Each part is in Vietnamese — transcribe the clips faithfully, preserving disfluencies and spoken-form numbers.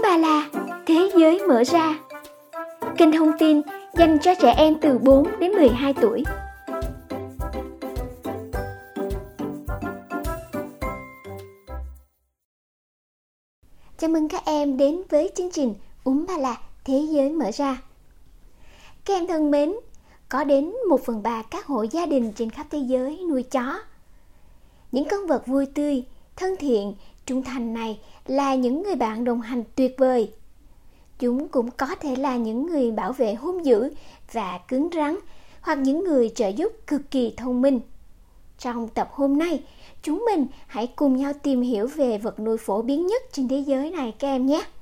Ba La, thế giới mở ra. Kênh thông tin dành cho trẻ em từ bốn đến mười hai tuổi. Chào mừng các em đến với chương trình Úm Ba La, thế giới mở ra. Các em thân mến, có đến một phần ba các hộ gia đình trên khắp thế giới nuôi chó. Những con vật vui tươi, thân thiện, trung thành này là những người bạn đồng hành tuyệt vời. Chúng cũng có thể là những người bảo vệ hung dữ và cứng rắn, hoặc những người trợ giúp cực kỳ thông minh. Trong tập hôm nay, chúng mình hãy cùng nhau tìm hiểu về vật nuôi phổ biến nhất trên thế giới này các em nhé.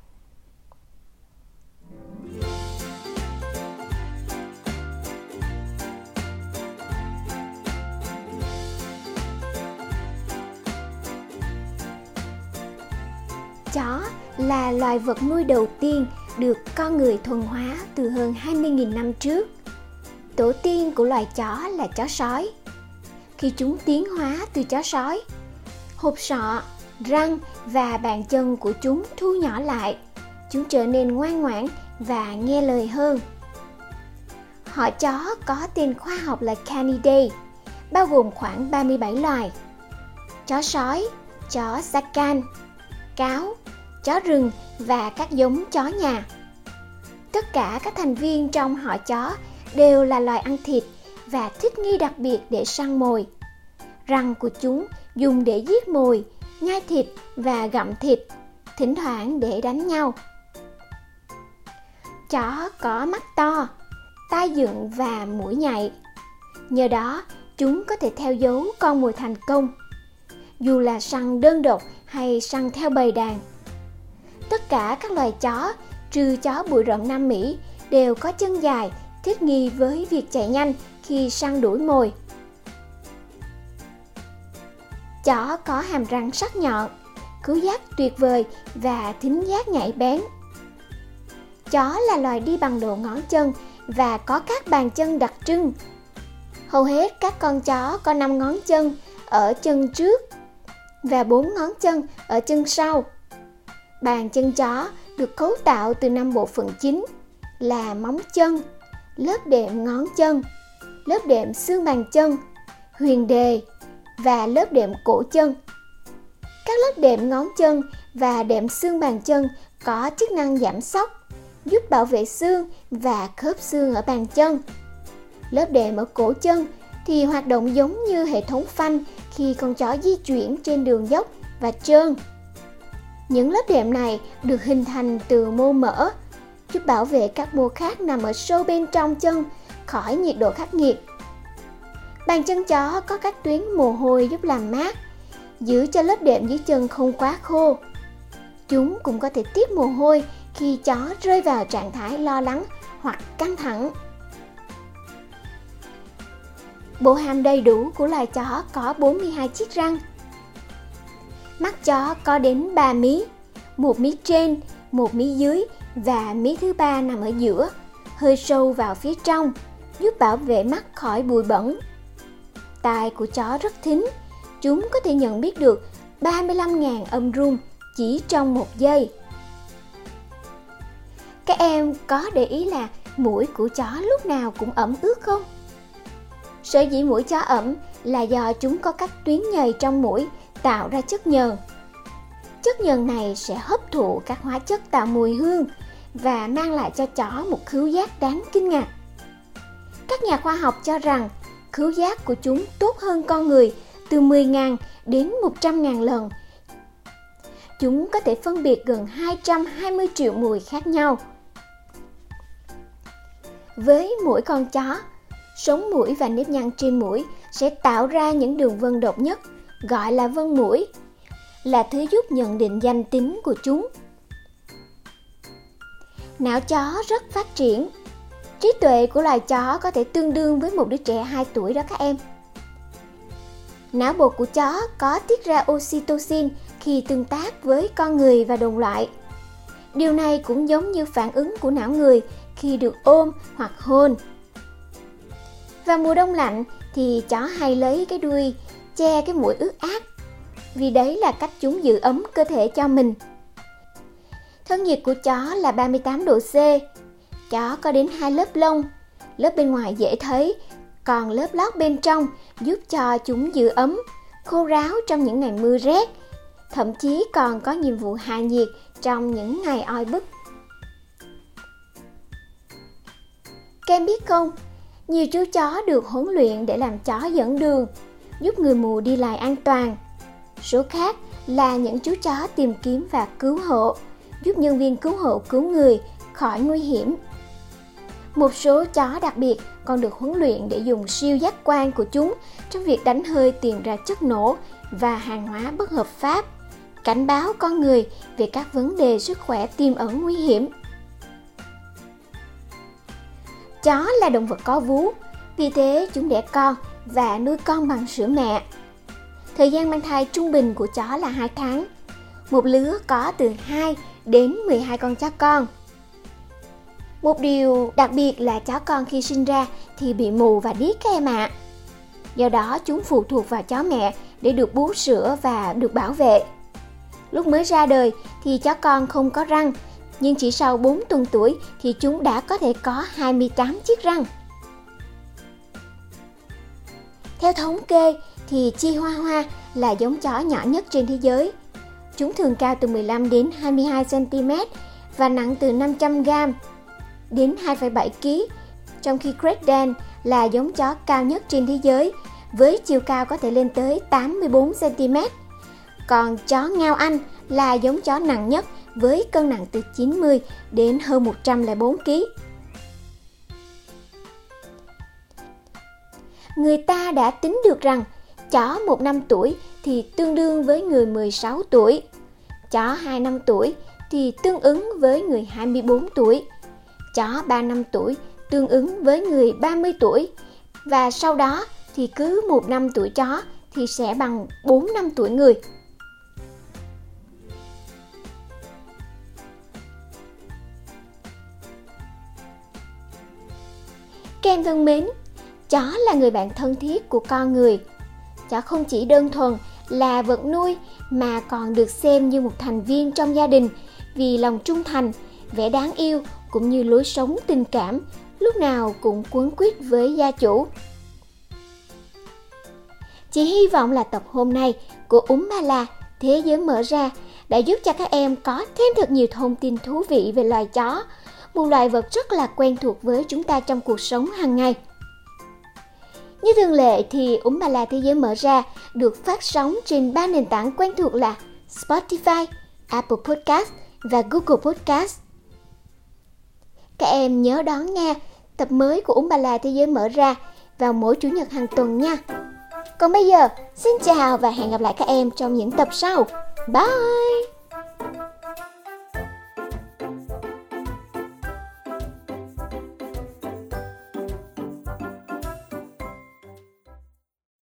Chó là loài vật nuôi đầu tiên được con người thuần hóa từ hơn hai mươi nghìn năm trước. Tổ tiên của loài chó là chó sói. Khi chúng tiến hóa từ chó sói, hộp sọ, răng và bàn chân của chúng thu nhỏ lại, chúng trở nên ngoan ngoãn và nghe lời hơn. Họ chó có tên khoa học là Canidae, bao gồm khoảng ba mươi bảy loài: chó sói, chó Sacan, cáo, chó rừng và các giống chó nhà. Tất cả các thành viên trong họ chó đều là loài ăn thịt và thích nghi đặc biệt để săn mồi. Răng của chúng dùng để giết mồi, nhai thịt và gặm thịt, thỉnh thoảng để đánh nhau. Chó có mắt to, tai dựng và mũi nhạy. Nhờ đó, chúng có thể theo dấu con mồi thành công, dù là săn đơn độc hay săn theo bầy đàn. Tất cả các loài chó, trừ chó bụi rậm Nam Mỹ, đều có chân dài, thích nghi với việc chạy nhanh khi săn đuổi mồi. Chó có hàm răng sắc nhọn, khứu giác tuyệt vời và thính giác nhạy bén. Chó là loài đi bằng đầu ngón chân và có các bàn chân đặc trưng. Hầu hết các con chó có năm ngón chân ở chân trước và bốn ngón chân ở chân sau. Bàn chân chó được cấu tạo từ năm bộ phận chính là móng chân, lớp đệm ngón chân, lớp đệm xương bàn chân, huyền đề và lớp đệm cổ chân. Các lớp đệm ngón chân và đệm xương bàn chân có chức năng giảm xóc, giúp bảo vệ xương và khớp xương ở bàn chân. Lớp đệm ở cổ chân thì hoạt động giống như hệ thống phanh khi con chó di chuyển trên đường dốc và trơn. Những lớp đệm này được hình thành từ mô mỡ, giúp bảo vệ các mô khác nằm ở sâu bên trong chân khỏi nhiệt độ khắc nghiệt. Bàn chân chó có các tuyến mồ hôi giúp làm mát, giữ cho lớp đệm dưới chân không quá khô. Chúng cũng có thể tiết mồ hôi khi chó rơi vào trạng thái lo lắng hoặc căng thẳng. Bộ hàm đầy đủ của loài chó có bốn mươi hai chiếc răng. Mắt chó có đến ba mí, một mí trên, một mí dưới và mí thứ ba nằm ở giữa, hơi sâu vào phía trong, giúp bảo vệ mắt khỏi bụi bẩn. Tai của chó rất thính, chúng có thể nhận biết được ba mươi lăm nghìn âm rung chỉ trong một giây. Các em có để ý là mũi của chó lúc nào cũng ẩm ướt không? Sở dĩ mũi chó ẩm là do chúng có các tuyến nhầy trong mũi tạo ra chất nhờn. Chất nhờn này sẽ hấp thụ các hóa chất tạo mùi hương và mang lại cho chó một khứu giác đáng kinh ngạc. Các nhà khoa học cho rằng khứu giác của chúng tốt hơn con người từ mười nghìn đến một trăm nghìn lần. Chúng có thể phân biệt gần hai trăm hai mươi triệu mùi khác nhau. Với mỗi con chó, sống mũi và nếp nhăn trên mũi sẽ tạo ra những đường vân độc nhất, gọi là vân mũi, là thứ giúp nhận định danh tính của chúng. Não chó rất phát triển. Trí tuệ của loài chó có thể tương đương với một đứa trẻ hai tuổi đó các em. Não bộ của chó có tiết ra oxytocin khi tương tác với con người và đồng loại. Điều này cũng giống như phản ứng của não người khi được ôm hoặc hôn. Vào mùa đông lạnh thì chó hay lấy cái đuôi che cái mũi ướt át, vì đấy là cách chúng giữ ấm cơ thể cho mình. Thân nhiệt của chó là ba mươi tám độ C. Chó có đến hai lớp lông. Lớp bên ngoài dễ thấy, còn lớp lót bên trong giúp cho chúng giữ ấm, khô ráo trong những ngày mưa rét. Thậm chí còn có nhiệm vụ hạ nhiệt trong những ngày oi bức. Các em biết không, nhiều chú chó được huấn luyện để làm chó dẫn đường, giúp người mù đi lại an toàn. Số khác là những chú chó tìm kiếm và cứu hộ, giúp nhân viên cứu hộ cứu người khỏi nguy hiểm. Một số chó đặc biệt còn được huấn luyện để dùng siêu giác quan của chúng trong việc đánh hơi tìm ra chất nổ và hàng hóa bất hợp pháp, cảnh báo con người về các vấn đề sức khỏe tiềm ẩn nguy hiểm. Chó là động vật có vú, vì thế chúng đẻ con và nuôi con bằng sữa mẹ. Thời gian mang thai trung bình của chó là hai tháng. Một lứa có từ hai đến mười hai con chó con. Một điều đặc biệt là chó con khi sinh ra thì bị mù và điếc các em ạ. Do đó chúng phụ thuộc vào chó mẹ để được bú sữa và được bảo vệ. Lúc mới ra đời thì chó con không có răng, nhưng chỉ sau bốn tuần tuổi thì chúng đã có thể có hai mươi tám chiếc răng. Theo thống kê thì Chihuahua là giống chó nhỏ nhất trên thế giới. Chúng thường cao từ mười lăm đến hai mươi hai xăng-ti-mét và nặng từ năm trăm gam đến hai phẩy bảy ki lô gam, trong khi Great Dane là giống chó cao nhất trên thế giới với chiều cao có thể lên tới tám mươi bốn xăng-ti-mét. Còn chó Ngao Anh là giống chó nặng nhất với cân nặng từ chín mươi đến hơn một trăm lẻ bốn ki lô gam. Người ta đã tính được rằng chó một năm tuổi thì tương đương với người mười sáu tuổi, chó hai năm tuổi thì tương ứng với người hai mươi bốn tuổi, chó ba năm tuổi tương ứng với người ba mươi tuổi, và sau đó thì cứ một năm tuổi chó thì sẽ bằng bốn năm tuổi người. Các em thân mến, chó là người bạn thân thiết của con người. Chó không chỉ đơn thuần là vật nuôi mà còn được xem như một thành viên trong gia đình vì lòng trung thành, vẻ đáng yêu cũng như lối sống tình cảm, lúc nào cũng quấn quýt với gia chủ. Chị hy vọng là tập hôm nay của Umbala Thế giới mở ra đã giúp cho các em có thêm thật nhiều thông tin thú vị về loài chó, một loài vật rất là quen thuộc với chúng ta trong cuộc sống hàng ngày. Như thường lệ thì Umbala Thế giới mở ra được phát sóng trên ba nền tảng quen thuộc là Spotify, Apple Podcast và Google Podcast. Các em nhớ đón nghe tập mới của Umbala Thế giới mở ra vào mỗi chủ nhật hàng tuần nha. Còn bây giờ, xin chào và hẹn gặp lại các em trong những tập sau. Bye!